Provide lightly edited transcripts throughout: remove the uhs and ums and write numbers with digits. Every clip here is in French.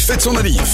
fête son anniv.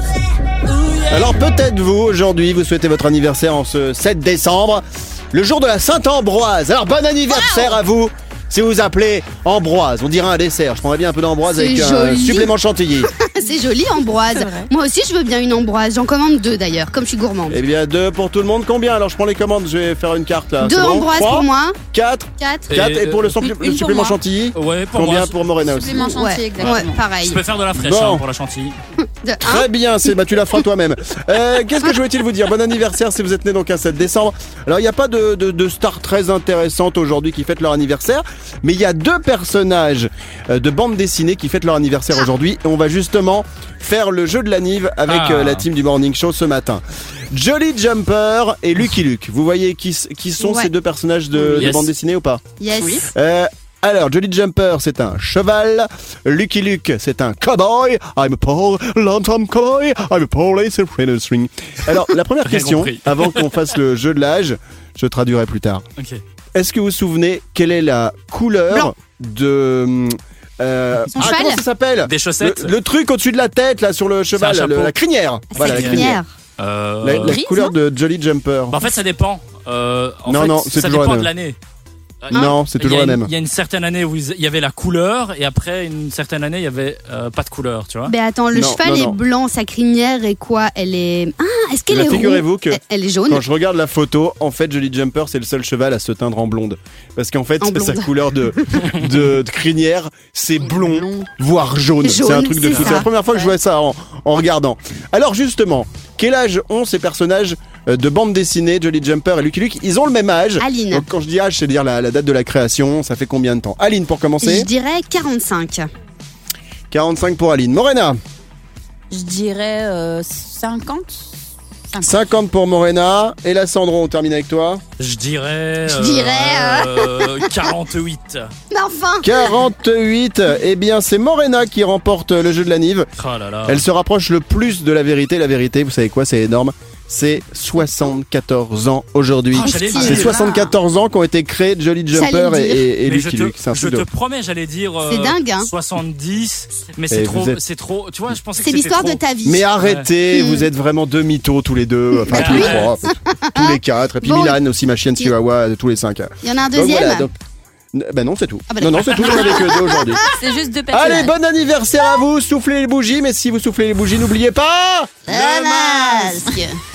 Alors peut-être vous, aujourd'hui, vous souhaitez votre anniversaire en ce 7 décembre, le jour de la Sainte-Ambroise. Alors bon anniversaire à vous si vous appelez Ambroise. On dirait un dessert, je prendrais bien un peu d'Ambroise avec un supplément chantilly. C'est joli, Ambroise. Moi aussi, je veux bien une Ambroise. J'en commande 2 d'ailleurs, comme je suis gourmande. Eh bien 2 pour tout le monde, combien? Alors je prends les commandes, je vais faire une carte là. 2 Ambroises 3, pour moi. 4 et pour le supplément moi. chantilly? Ouais, pour combien moi. pour Morena aussi? Supplément chantilly, exactement. Ouais, pareil. Je peux faire de la fraîche Bon. pour la chantilly. Très bien, tu la feras toi-même. Qu'est-ce que je voulais-il vous dire? Bon anniversaire si vous êtes né donc un 7 décembre. Alors il n'y a pas de stars très intéressantes aujourd'hui qui fêtent leur anniversaire, mais il y a 2 personnages de bande dessinée qui fêtent leur anniversaire aujourd'hui. Et on va justement faire le jeu de l'anniv avec la team du Morning Show ce matin. Jolly Jumper et Lucky Luke. Vous voyez qui sont ces 2 personnages de bande dessinée ou pas? Yes. Oui. Alors, Jolly Jumper, c'est un cheval. Lucky Luke, c'est un cowboy. I'm a poor, lonesome cowboy. I'm a poor lace and string. Alors, la première question, avant qu'on fasse le jeu de l'âge, je traduirai plus tard. Okay. Est-ce que vous vous souvenez quelle est la couleur de... comment ça s'appelle? Des chaussettes. Le truc au-dessus de la tête, là, sur le cheval, la crinière. Voilà, la crinière. La couleur de Jolly Jumper. En fait, ça dépend. Non, c'est ça toujours dépend la même. de l'année. Non, c'est toujours la même. Il y a une certaine année où il y avait la couleur et après une certaine année il y avait pas de couleur, tu vois. Mais attends, le cheval est blanc, sa crinière est quoi? Elle est... Ah, est-ce qu'elle est rouge? Figurez-vous que elle est jaune. Quand je regarde la photo, en fait, Jolly Jumper, c'est le seul cheval à se teindre en blonde. Parce qu'en fait, sa couleur de crinière, c'est blond, voire jaune. C'est un truc de fou. C'est la première fois que je vois ça en regardant. Alors justement, quel âge ont ces personnages de bande dessinée, Jolly Jumper et Lucky Luke? Ils ont le même âge. Aline. Donc quand je dis âge, c'est dire la date de la création. Ça fait combien de temps? Aline, pour commencer. Je dirais 45. 45 pour Aline. Morena. Je dirais 50. 50 pour Morena. Et la Sandro, on termine avec toi. Je dirais 48. Mais enfin 48. Eh bien, c'est Morena qui remporte le jeu de la Nive. Oh là là. Elle se rapproche le plus de la vérité. La vérité, vous savez quoi, c'est énorme. C'est 74 ans aujourd'hui. C'est 74 ans qu'ont été créés Jolly Jumper et Lucky Luke. Je te promets, j'allais dire c'est dingue, hein. 70, mais c'est trop. Tu vois, je pensais que c'est l'histoire de ta vie. Mais arrêtez, vous êtes vraiment 2 mythos tous les 2, enfin tous les 3, tous les 4. Et puis Milan aussi, ma chienne Chihuahua, tous les 5. Il y en a un deuxième. Ben non, c'est tout. Non, c'est tout. J'en avais que 2 aujourd'hui. C'est juste 2 personnes. Allez, bon anniversaire à vous. Soufflez les bougies, mais si vous soufflez les bougies, n'oubliez pas le masque.